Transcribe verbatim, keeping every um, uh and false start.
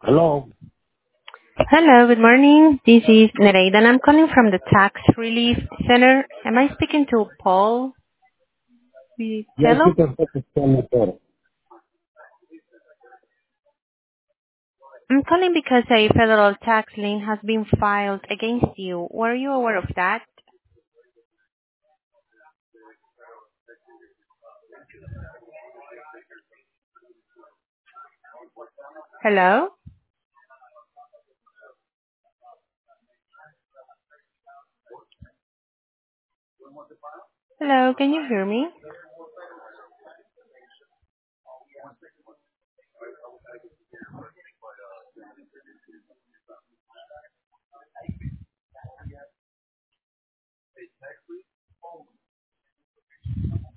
Hello. Hello, good morning. This is Nereida, and I'm calling from the Tax Relief Center. Am I speaking to Paul Yes, Vitello? you can put the senator. I'm calling because a federal tax lien has been filed against you. Were you aware of that? Hello? Hello, can you hear me?